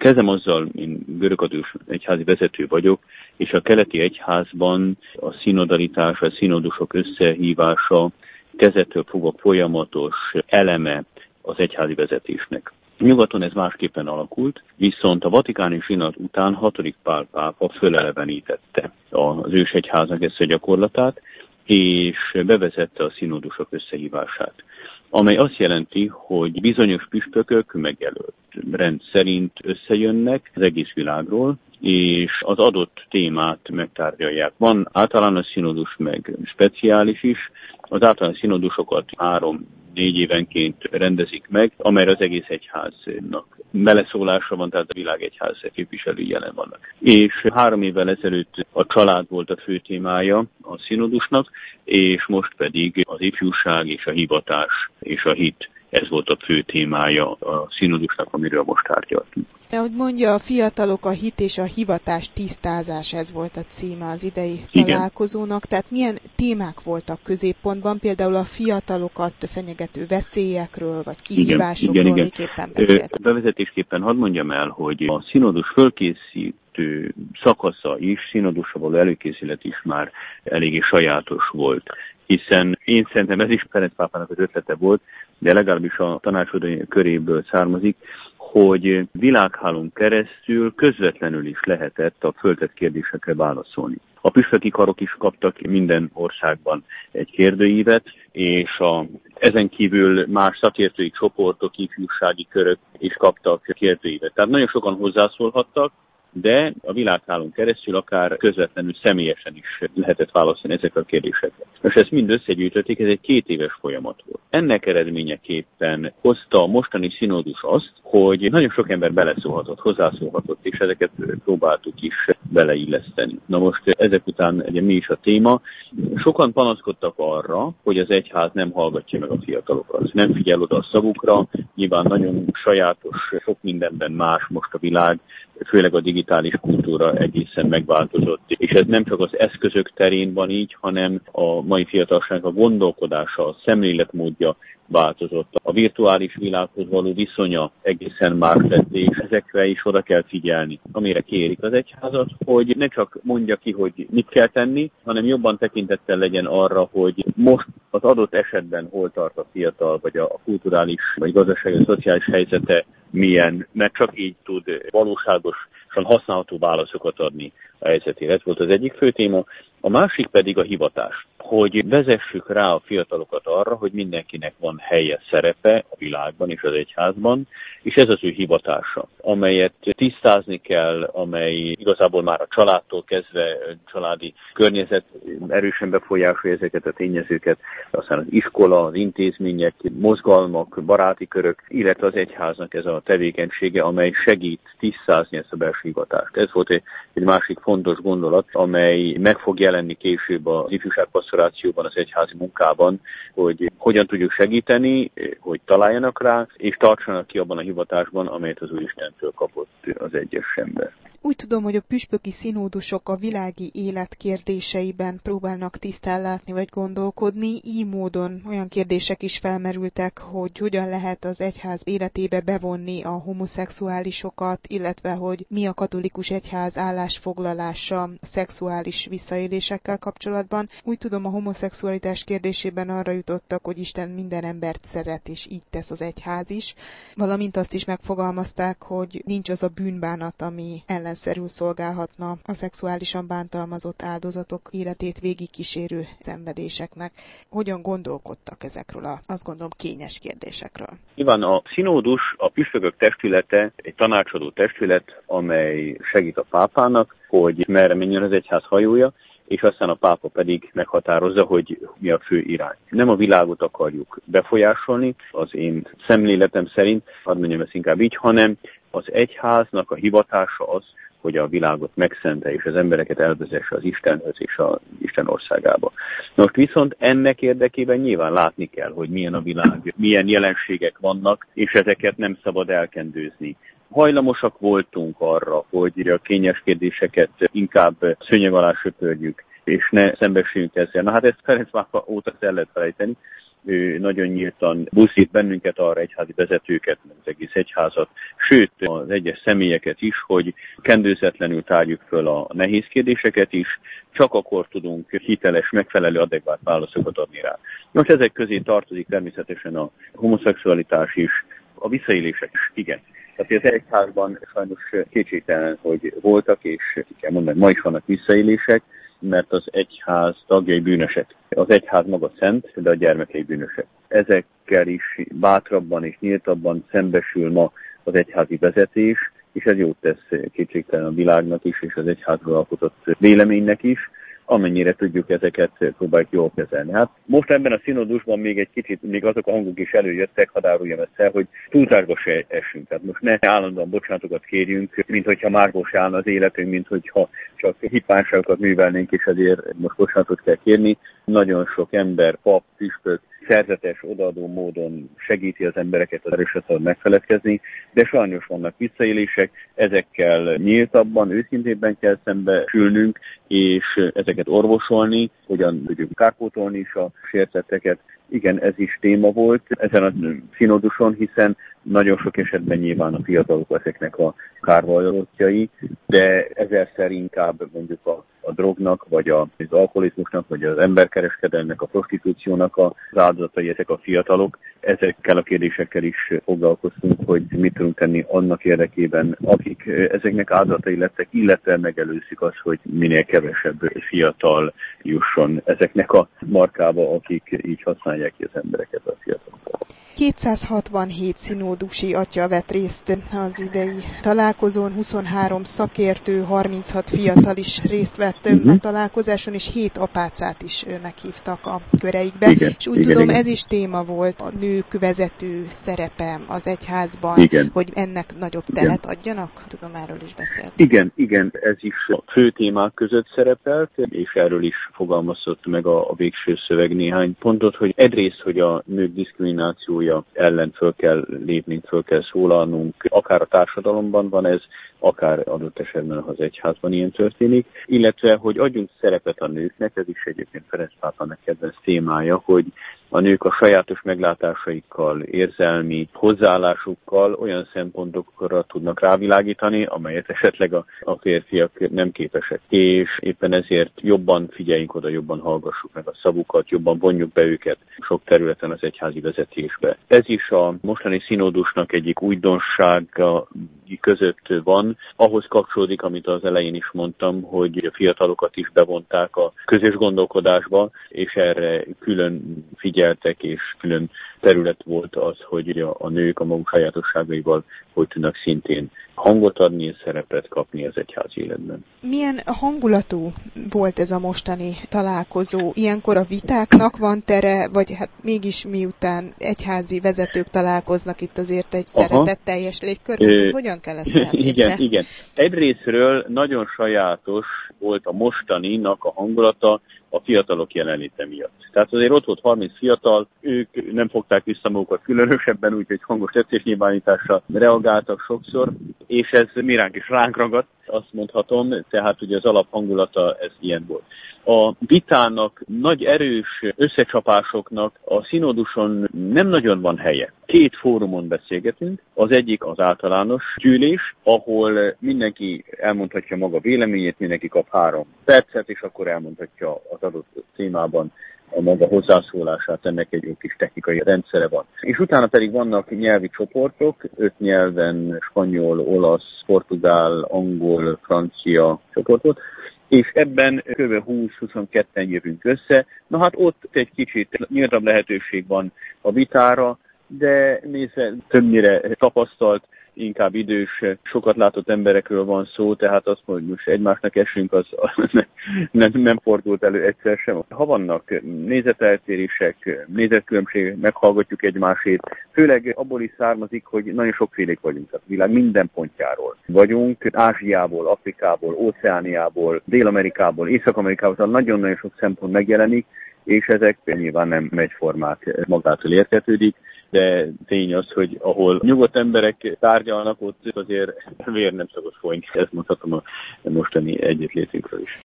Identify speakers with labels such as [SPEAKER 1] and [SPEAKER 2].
[SPEAKER 1] Kezdem azzal, én görögkatolikus egyházi vezető vagyok, és a keleti egyházban a szinodalitás, a szinodusok összehívása kezdettől fogva folyamatos eleme az egyházi vezetésnek. Nyugaton ez másképpen alakult, viszont a vatikáni zsinat után 6. Pál pápa fölelevenítette az ősegyháznak ezt a gyakorlatát, és bevezette a szinodusok összehívását, amely azt jelenti, hogy bizonyos püspökök megjelölt rend szerint összejönnek az egész világról, és az adott témát megtárgyalják. Van általános szinodus, meg speciális is. Az általános szinodusokat 3-4 évenként rendezik meg, amelyre az egész egyháznak beleszólása van, tehát a világ egyház képviselői jelen vannak. És 3 évvel ezelőtt a család volt a fő témája a szinodusnak, és most pedig az ifjúság és a hivatás és a hit. Ez volt a fő témája a szinodusnak, amiről most tárgyaltunk.
[SPEAKER 2] Ahogy mondja, a fiatalok, a hit és a hivatás tisztázás, ez volt a címe az idei találkozónak. Tehát milyen témák voltak középpontban, például a fiatalokat fenyegető veszélyekről, vagy kihívásokról miképpen beszélt?
[SPEAKER 1] Bevezetésképpen hadd mondjam el, hogy a szinodus fölkészítő szakasza is, szinodusra való előkészület is már eléggé sajátos volt. Hiszen én szerintem ez is Ferenc pápának az ötlete volt, de legalábbis a tanácsadói köréből származik, hogy világhálón keresztül közvetlenül is lehetett a föltett kérdésekre válaszolni. A püspöki karok is kaptak minden országban egy kérdőívet, és ezen kívül más szakértői csoportok, ifjúsági körök is kaptak kérdőívet. Tehát nagyon sokan hozzászólhattak, de a világhálón keresztül akár közvetlenül személyesen is lehetett válaszolni ezekre a kérdésekre. Most ezt mind összegyűjtötték, ez egy 2 éves folyamat volt. Ennek eredményeképpen hozta a mostani szinodus azt, hogy nagyon sok ember beleszólhatott, hozzászólhatott, és ezeket próbáltuk is beleilleszteni. Na most ezek után ugye mi is a téma? Sokan panaszkodtak arra, hogy az egyház nem hallgatja meg a fiatalokat, nem figyel oda a szavukra, nyilván nagyon sajátos, sok mindenben más most a világ, főleg a digitális kultúra egészen megváltozott. És ez nem csak az eszközök terén van így, hanem a mai fiatalságnak a gondolkodása, a szemléletmódja változott. A virtuális világhoz való viszonya egészen más lett, és ezekre is oda kell figyelni. Amire kérik az egyházat, hogy ne csak mondja ki, hogy mit kell tenni, hanem jobban tekintettel legyen arra, hogy most az adott esetben hol tart a fiatal, vagy a kulturális, vagy gazdasági, szociális helyzete milyen, mert csak így tud valóságosan használható válaszokat adni a helyzetére. Ez volt az egyik fő téma. A másik pedig a hivatás, hogy vezessük rá a fiatalokat arra, hogy mindenkinek van helye, szerepe a világban és az egyházban, és ez az ő hivatása, amelyet tisztázni kell, amely igazából már a családtól kezdve családi környezet erősen befolyásolja ezeket a tényezőket, aztán az iskola, az intézmények, mozgalmak, baráti körök, illetve az egyháznak ez a tevékenysége, amely segít tisztázni ezt a belső hivatást. Ez volt egy másik fontos gondolat, amely meg fog jelenni később az ifjúságpastorációban, az egyházi munkában, hogy hogyan tudjuk segíteni, hogy találjanak rá, és tartsanak ki abban a hivatásban, amelyet az Úristentől kapott az egyes ember.
[SPEAKER 2] Úgy tudom, hogy a püspöki szinódusok a világi élet kérdéseiben próbálnak tisztán látni vagy gondolkodni. Így módon olyan kérdések is felmerültek, hogy hogyan lehet az egyház életébe bevonni a homoszexuálisokat, illetve hogy mi a katolikus egyház állásfoglalása a szexuális visszaélésekkel kapcsolatban. Úgy tudom, a homoszexualitás kérdésében arra jutottak, hogy Isten minden embert szeret, és így tesz az egyház is. Valamint azt is megfogalmazták, hogy nincs az a bűnbánat, ami ellenszerül szolgálhatna a szexuálisan bántalmazott áldozatok életét végigkísérő szenvedéseknek. Hogyan gondolkodtak ezekről azt gondolom kényes kérdésekről?
[SPEAKER 1] Nyilván a szinódus, a püspökök testülete, egy tanácsadó testület, amely segít a pápának, hogy merre menjen az egyház hajója, és aztán a pápa pedig meghatározza, hogy mi a fő irány. Nem a világot akarjuk befolyásolni, az én szemléletem szerint, hadd mondjam ezt inkább így, hanem az egyháznak a hivatása az, hogy a világot megszentelje és az embereket elvezesse az Istenhöz és az Isten országába. Most viszont ennek érdekében nyilván látni kell, hogy milyen a világ, milyen jelenségek vannak, és ezeket nem szabad elkendőzni. Hajlamosak voltunk arra, hogy a kényes kérdéseket inkább szőnyeg alá söpörjük, és ne szembesüljünk ezzel. Na hát ezt Ferenc pápa óta el lehet felejteni, ő nagyon nyíltan buzdít bennünket arra, egyházi vezetőket, az egész egyházat, sőt az egyes személyeket is, hogy kendőzetlenül tárjuk föl a nehéz kérdéseket is, csak akkor tudunk hiteles, megfelelő, adekvát válaszokat adni rá. Most ezek közé tartozik természetesen a homoszexualitás is, a visszaélések is, igen. Tehát az egyházban sajnos kétségtelen, hogy voltak, és ki kell mondani, ma is vannak visszaélések, mert az egyház tagjai bűnösek. Az egyház maga szent, de a gyermekei bűnösek. Ezekkel is bátrabban és nyíltabban szembesül ma az egyházi vezetés, és ez jót tesz kétségtelen a világnak is, és az egyházról alkotott véleménynek is, amennyire tudjuk ezeket próbáljuk jól kezelni. Hát most ebben a színodusban még egy kicsit, még azok a hangok is előjöttek, hadd áruljam ezt el, hogy túlzásba se essünk. Tehát most ne állandóan bocsánatokat kérjünk, mint hogyha másból se állna az életünk, mint hogyha csak hipánságokat művelnénk, és ezért most bocsánatot kell kérni. Nagyon sok ember, pap, püspök, szerzetes, odaadó módon segíti az embereket, az erőset megfeledkezni, de sajnos vannak visszaélések, ezekkel nyíltabban, őszintébben kell szembesülnünk, és ezeket orvosolni, hogyan tudjuk kárpótolni is a sértetteket. Igen, ez is téma volt ezen a színoduson, hiszen nagyon sok esetben nyilván a fiatalok ezeknek a kárvallottjai, de ezerszer inkább mondjuk a drognak, vagy az alkoholizmusnak, vagy az emberkereskedelmek, a prostitúciónak az áldozatai ezek a fiatalok. Ezekkel a kérdésekkel is foglalkoztunk, hogy mit tudunk tenni annak érdekében, akik ezeknek áldozatai lettek, illetve megelőzzük azt, hogy minél kevesebb fiatal jusson ezeknek a markába, akik így használják ki az embereket, a fiatalokat.
[SPEAKER 2] 267 szinódusi atya vett részt az idei találkozón, 23 szakértő, 36 fiatal is részt vett a találkozáson, és 7 apácát is meghívtak a köreikbe.
[SPEAKER 1] Igen,
[SPEAKER 2] és úgy tudom, ez is téma volt, a nők vezető szerepe az egyházban, hogy ennek nagyobb teret adjanak? Tudom, erről is beszélt.
[SPEAKER 1] Igen, ez is a fő témák között szerepelt, és erről is fogalmazott meg a végső szöveg néhány pontot, hogy egyrészt, hogy a nők diszkriminációja ellen föl kell lépnünk, föl kell szólalnunk, akár a társadalomban van ez, akár adott esetben az egyházban ilyen történik, illetve, hogy adjunk szerepet a nőknek, ez is egyébként Ferenc pápának kedvenc témája, hogy a nők a sajátos meglátásaikkal, érzelmi hozzáállásukkal olyan szempontokra tudnak rávilágítani, amelyet esetleg a férfiak nem képesek. És éppen ezért jobban figyeljünk oda, jobban hallgassuk meg a szavukat, jobban vonjuk be őket sok területen az egyházi vezetésbe. Ez is a mostani színódusnak egyik újdonsága között van, ahhoz kapcsolódik, amit az elején is mondtam, hogy a fiatalokat is bevonták a közös gondolkodásba, és erre külön figyeltek, és külön terület volt az, hogy a nők a maguk sajátosságaival hogy tudnak szintén hangot adni és szerepet kapni az egyházi életben.
[SPEAKER 2] Milyen hangulatú volt ez a mostani találkozó? Ilyenkor a vitáknak van tere, vagy hát mégis miután egyházi vezetők találkoznak itt azért egy szeretetteljes légkörben, hogyan kell ezt elképzelni?
[SPEAKER 1] Igen. Egyrészről nagyon sajátos volt a mostaninak a hangulata a fiatalok jelenléte miatt. Tehát azért ott volt 30 fiatal, ők nem fogták vissza magukat különösebben, úgyhogy hangos tetszésnyilvánításra reagáltak sokszor, és ez miránk is ránk ragadt, azt mondhatom, tehát ugye az alaphangulata ez ilyen volt. A vitának, nagy erős összecsapásoknak a színoduson nem nagyon van helye. 2 fórumon beszélgetünk, az egyik az általános gyűlés, ahol mindenki elmondhatja maga véleményét, mindenki kap 3 percet, és akkor elmondhatja az adott témában a maga hozzászólását, ennek egy jó kis technikai rendszere van. És utána pedig vannak nyelvi csoportok, 5 nyelven, spanyol, olasz, portugál, angol, francia csoportot, és ebben kb. 20-22-en jövünk össze. Na hát ott egy kicsit nyíltabb lehetőség van a vitára, de nézve többnyire tapasztalt, inkább idős, sokat látott emberekről van szó, tehát azt, hogy most egymásnak esünk, az nem fordult elő egyszer sem. Ha vannak nézeteltérések, nézetkülönbségek, meghallgatjuk egymásét, főleg abból is származik, hogy nagyon sokfélék vagyunk, tehát a világ minden pontjáról vagyunk, Ázsiából, Afrikából, Óceániából, Dél-Amerikából, Észak-Amerikából, tehát nagyon-nagyon sok szempont megjelenik, és ezek nyilván nem egyformák, magától értetődik, de tény az, hogy ahol nyugodt emberek tárgyalnak, ott azért vér nem szokott folyni. Ezt mondhatom a mostani együttlétünkről is.